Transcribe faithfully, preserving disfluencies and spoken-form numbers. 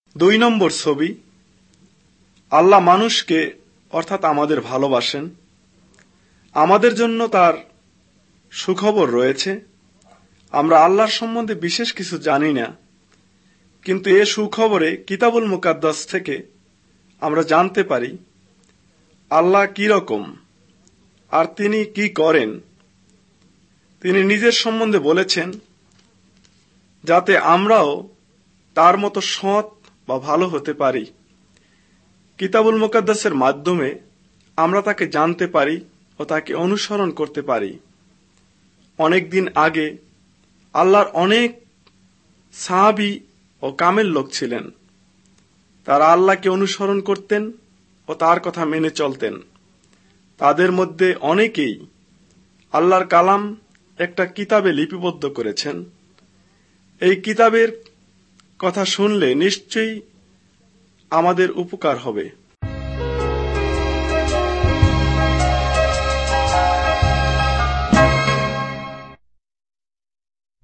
দুই নম্বর ছবি, আল্লাহ মানুষকে অর্থাৎ আমাদের ভালোবাসেন। আমাদের জন্য তার সুখবর রয়েছে। আমরা আল্লাহর সম্বন্ধে বিশেষ কিছু জানি না, কিন্তু এ সুখবরে কিতাবুল মুকাদ্দাস থেকে আমরা জানতে পারি আল্লাহ কি রকম আর তিনি কি করেন। তিনি নিজের সম্বন্ধে বলেছেন যাতে আমরাও তার মতো সৎ বা ভালো হতে পারি। কিতাবুল মুকাদ্দাসের মাধ্যমে আমরা তাকে জানতে পারি ও তাকে অনুসরণ করতে পারি। অনেকদিন আগে আল্লাহর অনেক সাহাবী ও কামেল লোক ছিলেন। তারা আল্লাহকে অনুসরণ করতেন ও তার কথা মেনে চলতেন। তাদের মধ্যে অনেকেই আল্লাহর কালাম একটা কিতাবে লিপিবদ্ধ করেছেন। এই কিতাবের কথা শুনলে নিশ্চয়ই আমাদের উপকার হবে।